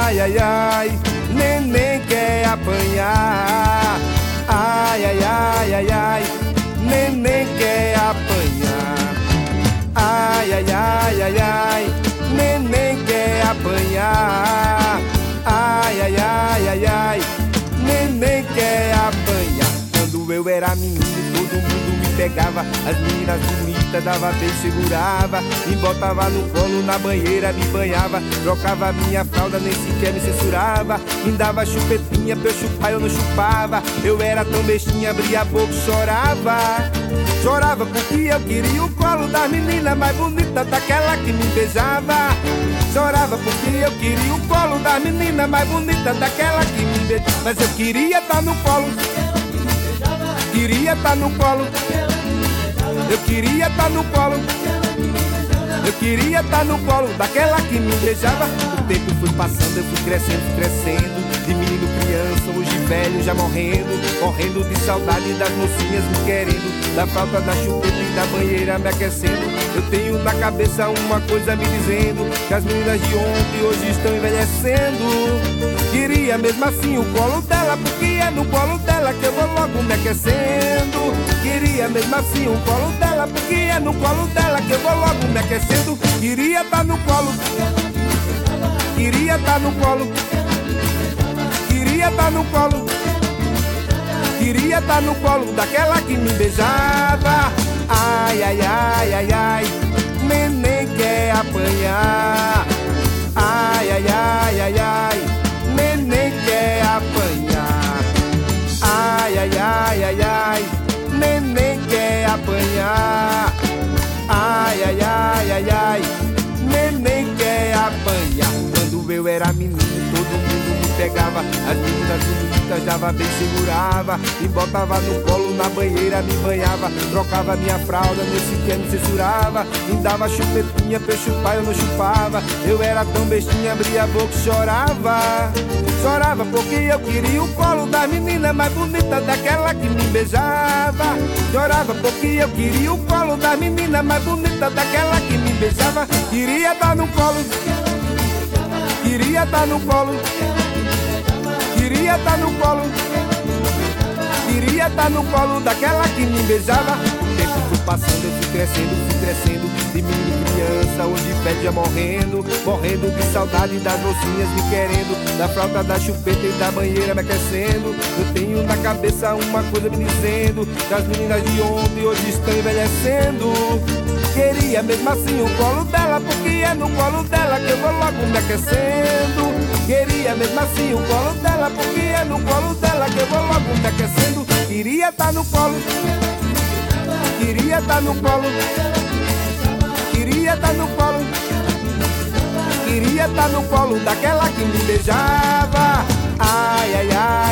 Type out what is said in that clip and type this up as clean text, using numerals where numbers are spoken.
Ai, ai, ai, neném quer apanhar. Ai, ai, ai, ai, ai, neném quer apanhar. Ai, ai, ai, ai, ai, neném quer apanhar. Ai, ai, ai, ai, ai, neném quer apanhar. Quando eu era menino, todo mundo me pegava. As meninas bonitas dava beijo, segurava, me botava no colo, na banheira me banhava, trocava minha fralda, nem sequer me censurava, me dava chupetinha pra eu chupar, eu não chupava. Eu era tão bestinha, abria a boca e chorava. Chorava porque eu queria o colo da menina mais bonita, daquela que me beijava. Chorava porque eu queria o colo da menina mais bonita, daquela que me beijava. Mas eu queria estar no colo, queria estar no colo, eu queria estar no colo, eu queria estar no colo daquela que me beijava. O tempo foi passando, eu fui crescendo, de menino criança, hoje velho, já morrendo de saudade das mocinhas me querendo, da falta da chupeta e da banheira me aquecendo. Eu tenho na cabeça uma coisa me dizendo que as meninas de ontem hoje estão envelhecendo. Queria mesmo assim o colo dela, porque é no colo dela que eu vou logo me aquecendo. Queria mesmo assim o colo dela, porque é no colo dela que eu vou logo me aquecendo. Queria estar no colo, queria estar no colo, queria estar no colo, queria estar no colo daquela que me beijava. Ai, ai, ai, ai, ai, neném quer apanhar. Ai, ai, ai, ai, ai, neném quer apanhar. Ai, ai, ai, ai, ai, neném quer apanhar. Ai, ai, ai, ai, ai, neném quer apanhar. Quando eu era menino, todo mundo me pegava. As meninas bonitas dava bem, segurava, me botava no colo, na banheira me banhava, trocava minha fralda, nem sequer me censurava, me dava chupetinha pra eu chupar, eu não chupava. Eu era tão bestinha, abria a boca e chorava. Chorava porque eu queria o colo da menina mais bonita, daquela que me beijava. Chorava porque eu queria o colo da menina mais bonita, daquela que me beijava. Queria estar no colo, queria estar no colo, queria estar no colo, queria estar no colo daquela que me beijava. O tempo foi passando, eu fui crescendo, de menino criança, hoje velho, já morrendo de saudade das mocinhas me querendo, da fralda, da chupeta e da banheira me aquecendo. Eu tenho na cabeça uma coisa me dizendo que as meninas de ontem hoje estão envelhecendo. Queria mesmo assim o colo dela, porque é no colo dela que eu vou logo me aquecendo. Queria mesmo assim o colo dela, porque é no colo dela que eu vou logo me aquecendo. Queria estar no colo, queria estar no colo, queria estar no colo, queria estar no colo daquela que me beijava. Ai, ai, ai.